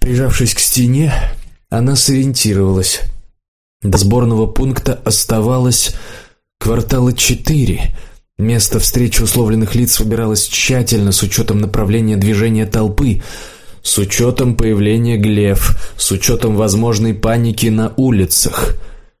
Прижавшись к стене, она сориентировалась. До сборного пункта оставалось квартала 4. Место встречи условленных лиц выбиралось тщательно, с учетом направления движения толпы, с учетом появления глеф, с учетом возможной паники на улицах.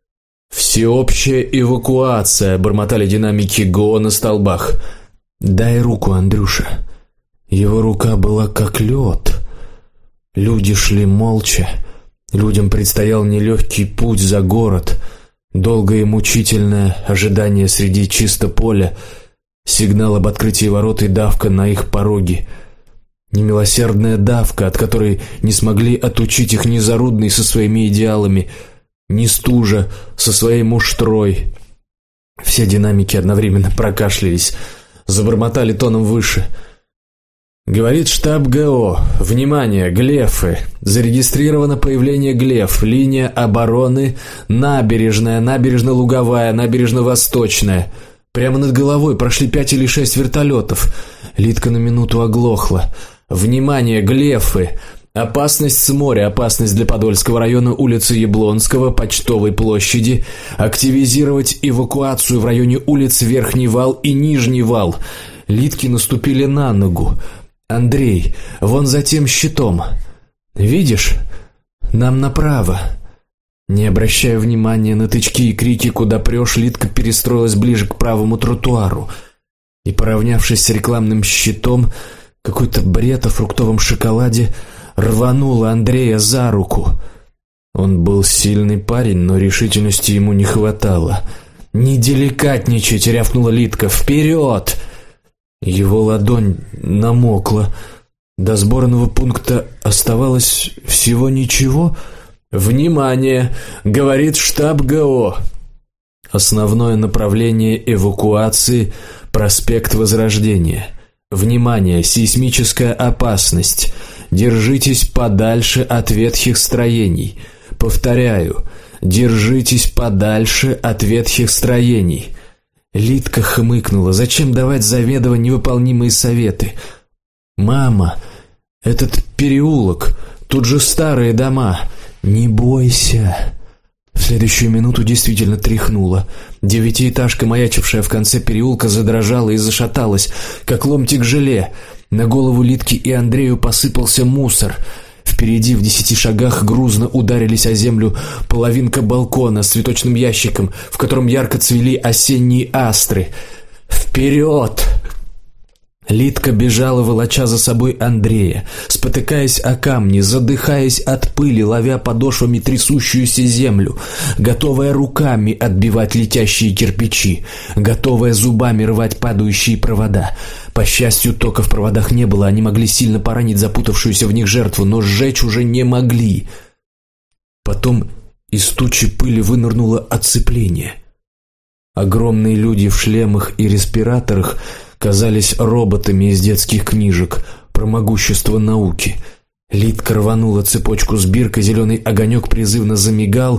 «Всеобщая эвакуация», — бормотали динамики ГО на столбах. «Дай руку, Андрюша». Его рука была как лед. Люди шли молча. Людям предстоял нелегкий путь за город, долгое и мучительное ожидание среди чисто поля, сигнал об открытии ворот и давка на их пороге. Немилосердная давка, от которой не смогли отучить их ни Зарудный со своими идеалами, ни Стужа со своей муштрой. Все динамики одновременно прокашлялись, забормотали тоном выше. Говорит штаб ГО. Внимание, глефы. Зарегистрировано появление глеф. Линия обороны набережная, набережно-луговая, набережно-восточная. Прямо над головой прошли 5 или 6 вертолетов. Лидка на минуту оглохла. Внимание, глефы. Опасность с моря, опасность для Подольского района, улицы Яблонского, Почтовой площади. Активизировать эвакуацию в районе улиц Верхний Вал и Нижний Вал. Лидки наступили на ногу. Андрей, вон за тем щитом. Видишь? Нам направо. Не обращая внимания на тычки и крики, куда прешь, Лидка перестроилась ближе к правому тротуару и, поравнявшись с рекламным щитом, какой-то бред о фруктовом шоколаде, рванула Андрея за руку. Он был сильный парень, но решительности ему не хватало. «Не деликатничать!» — рявкнула Лидка. «Вперед!» Его ладонь намокла. До сборного пункта оставалось всего ничего. «Внимание!» — говорит штаб ГО. Основное направление эвакуации — проспект Возрождения. Внимание! Сейсмическая опасность. Держитесь подальше от ветхих строений. Повторяю, держитесь подальше от ветхих строений. Лидка хмыкнула. Зачем давать заведомо невыполнимые советы? «Мама, этот переулок, тут же старые дома. Не бойся». В следующую минуту действительно тряхнуло. Девятиэтажка, маячившая в конце переулка, задрожала и зашаталась, как ломтик желе. На голову Лидки и Андрею посыпался мусор. Впереди в 10 шагах грузно ударились о землю половинка балкона с цветочным ящиком, в котором ярко цвели осенние астры. «Вперед!» Лидка бежала, волоча за собой Андрея, спотыкаясь о камни, задыхаясь от пыли, ловя подошвами трясущуюся землю, готовая руками отбивать летящие кирпичи, готовая зубами рвать падающие провода. По счастью, тока в проводах не было, они могли сильно поранить запутавшуюся в них жертву, но сжечь уже не могли. Потом из тучи пыли вынырнуло оцепление. Огромные люди в шлемах и респираторах казались роботами из детских книжек про могущество науки. Лидка рванула цепочку с биркой, зеленый огонек призывно замигал.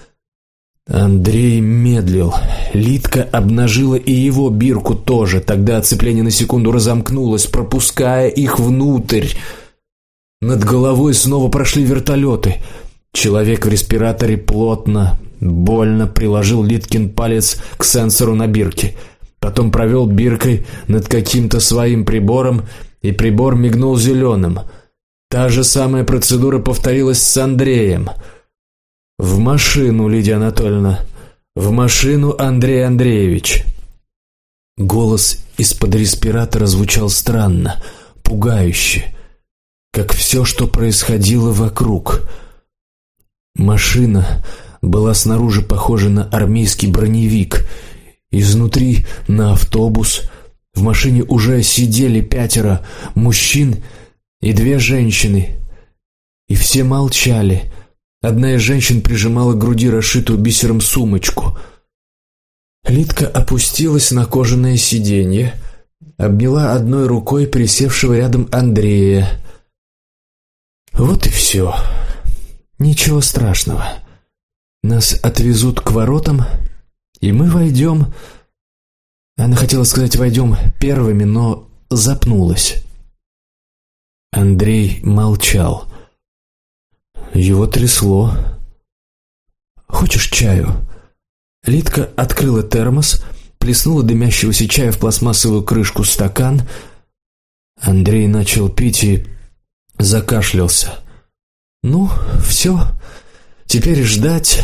Андрей медлил. Лидка обнажила и его бирку тоже. Тогда оцепление на секунду разомкнулось, пропуская их внутрь. Над головой снова прошли вертолеты. Человек в респираторе плотно, больно приложил Лидкин палец к сенсору на бирке. Потом провел биркой над каким-то своим прибором, и прибор мигнул зеленым. Та же самая процедура повторилась с Андреем. «В машину, Лидия Анатольевна! В машину, Андрей Андреевич!» Голос из-под респиратора звучал странно, пугающе, как все, что происходило вокруг. Машина была снаружи похожа на армейский броневик, изнутри на автобус. В машине уже сидели 5 мужчин и 2 женщины, и все молчали. Одна из женщин прижимала к груди расшитую бисером сумочку. Лидка опустилась на кожаное сиденье, обняла одной рукой присевшего рядом Андрея. «Вот и все. Ничего страшного. Нас отвезут к воротам, и мы войдем...» Она хотела сказать «войдем первыми», но запнулась. Андрей молчал. Его трясло. «Хочешь чаю?» Лидка открыла термос, плеснула дымящегося чая в пластмассовую крышку стакан. Андрей начал пить и закашлялся. «Ну, все, теперь ждать».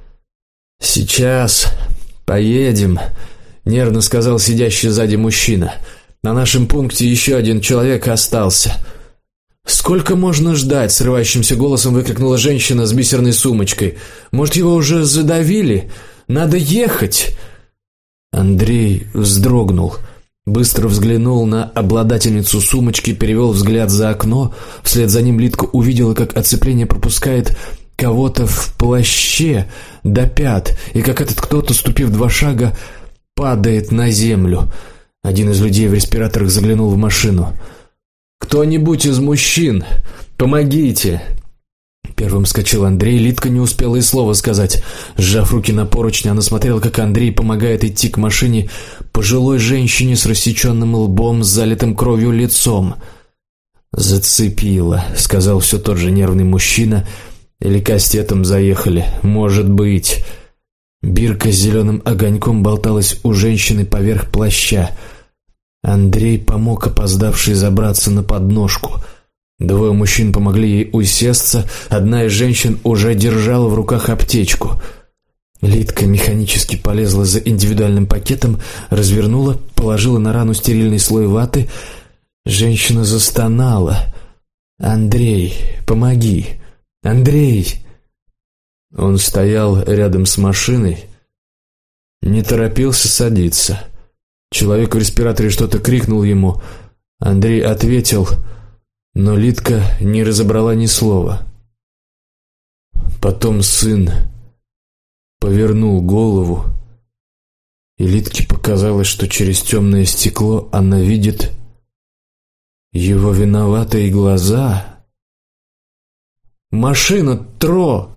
«Сейчас поедем», — нервно сказал сидящий сзади мужчина. «На нашем пункте еще один человек остался». «Сколько можно ждать?» — срывающимся голосом выкрикнула женщина с бисерной сумочкой. «Может, его уже задавили? Надо ехать!» Андрей вздрогнул, быстро взглянул на обладательницу сумочки, перевел взгляд за окно. Вслед за ним Лидка увидела, как оцепление пропускает кого-то в плаще до пят, и как этот кто-то, ступив 2 шага, падает на землю. Один из людей в респираторах заглянул в машину. «Кто-нибудь из мужчин, помогите!» Первым вскочил Андрей. Лидка не успела и слова сказать. Сжав руки на поручни, она смотрела, как Андрей помогает идти к машине пожилой женщине с рассеченным лбом, с залитым кровью лицом. «Зацепило», — сказал все тот же нервный мужчина. «Или кастетом заехали, может быть». Бирка с зеленым огоньком болталась у женщины поверх плаща. Андрей помог опоздавшей забраться на подножку. 2 мужчин помогли ей усесться, одна из женщин уже держала в руках аптечку. Лидка механически полезла за индивидуальным пакетом, развернула, положила на рану стерильный слой ваты. Женщина застонала. «Андрей, помоги! Андрей!» Он стоял рядом с машиной, не торопился садиться. Человек в респираторе что-то крикнул ему. Андрей ответил, но Лидка не разобрала ни слова. Потом сын повернул голову, и Лидке показалось, что через темное стекло она видит его виноватые глаза. «Машина, Тро!»